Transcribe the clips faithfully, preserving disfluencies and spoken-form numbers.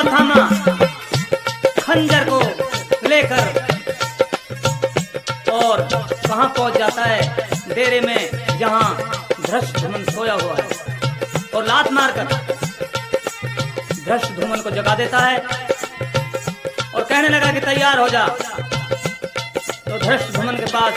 अश्वत्थामा खंजर को लेकर और कहां पहुंच जाता है, डेरे में जहां धृष्टद्युम्न सोया हुआ है, और लात मारकर धृष्टद्युम्न को जगा देता है और कहने लगा कि तैयार हो जा। तो धृष्टद्युम्न के पास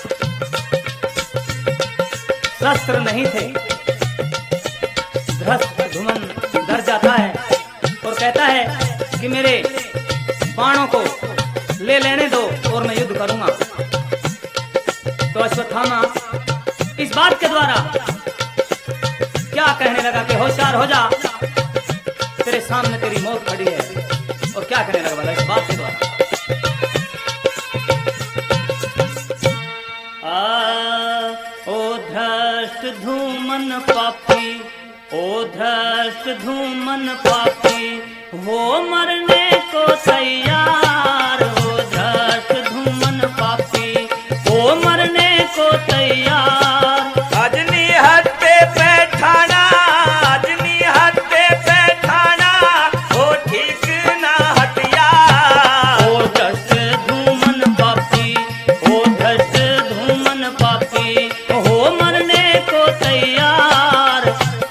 शस्त्र नहीं थे। धृष्टद्युम्न डर जाता है और कहता है कि मेरे बाणों को ले लेने दो और मैं युद्ध करूंगा। तो अश्वत्थामा इस बात के द्वारा क्या कहने लगा कि होशियार हो जा, तेरे सामने तेरी मौत खड़ी है। और क्या कहने लगा बोला इस बात के द्वारा, आ ओ धृष्टद्युम्न पापी, ओ धृष्टद्युम्न पापी, हो मरने को तैयार, हो धृष्टद्युम्न पापी, हो मरने को तैयार। अजनी हत्ते बैठाना, अजनी हत्ते बैठाना, हो ठीक ना हथियार। ओ धृष्टद्युम्न पापी, ओ धृष्टद्युम्न पापी, हो मरने को तैयार।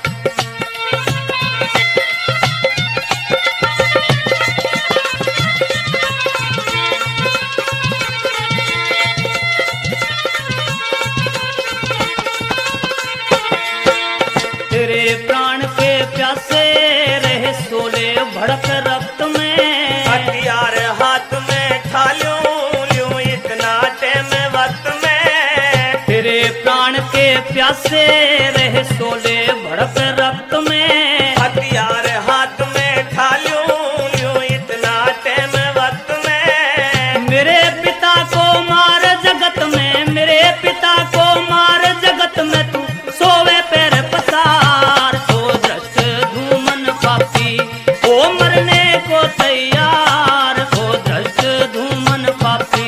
तेरे प्राण के प्यासे रहे सोले भड़क रक्त में, हथियार हाथ में ठालूं ल्यूं इतना टेम वक्त में। तेरे प्राण के प्यासे रहे सोले भड़क रक्त में, हथियार हाथ में ठालूं ल्यूं इतना टेम वक्त में। मेरे पिता को मार जगत में, मेरे पिता को मार जगत में, तू सोवे पैर पसार। ओ धृष्टद्युम्न पापी, ओ मरने को तैयार, ओ धृष्टद्युम्न पापी।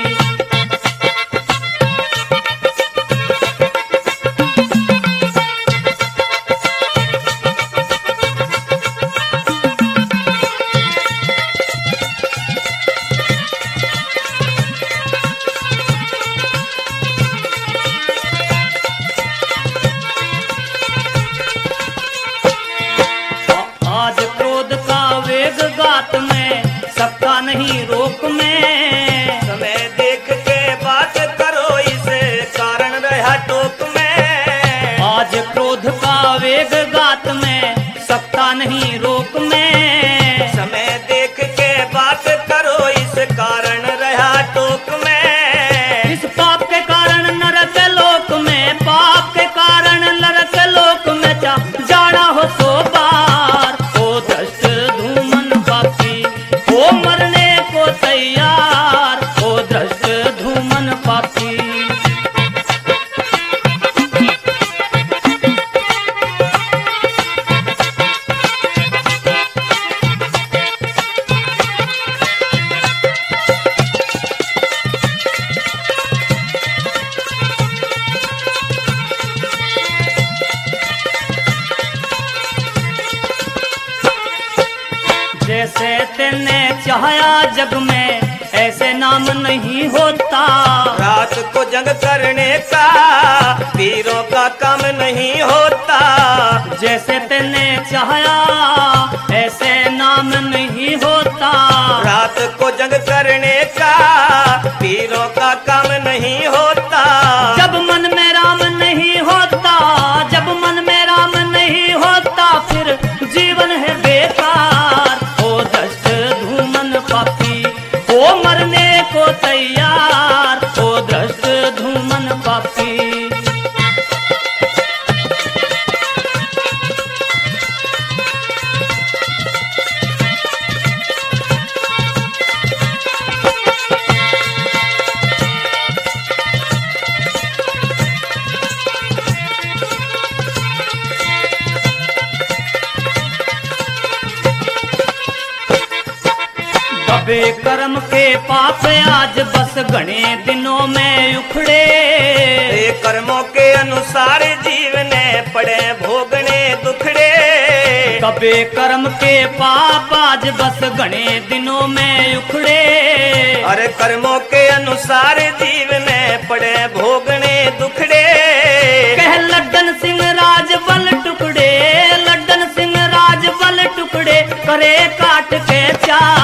आज क्रोध का वेग गात में, सबका नहीं रोक में। समय देख के बात करो, इसे कारण रहा टोक में। आज क्रोध का वेग गात में, सबका नहीं रोक में। समय देख के बात करो, इस कारण रहा टोक में। इस पाप के कारण नरक लोक में, पाप के कारण नरक लोक में जा जाना हो सो बार। ओ धृष्टद्युम्न पापी, ओ मरने को तैयार, ओ धृष्टद्युम्न पापी। जैसे तेने चाहा जग में, ऐसे नाम नहीं होता। रात को जंग करने का वीरों का काम नहीं होता। जैसे तेने चाहा ऐसे नाम नहीं होता। रात को जंग करने का वीरों का काम नहीं होता। जब मन में राम नहीं होता, जब मन में राम नहीं होता, फिर जीवन है बेकार। ओ धृष्टद्युम्न पापी, ओ मरने को तैयार, ओ धृष्टद्युम्न पापी। दबे कर्म के पाप आज बस घने दिनों में उखड़े। ये कर्मों के अनुसार जीवने पड़े भोगने दुखड़े। सबे कर्म के पाप आज बस घने दिनों में उखड़े। अरे कर्मों के अनुसार जीव में पड़े भोगने दुखड़े। कह लड्डन सिंह राज बल टुकड़े, लड्डन सिंह राज बल टुकड़े, करे काट के चार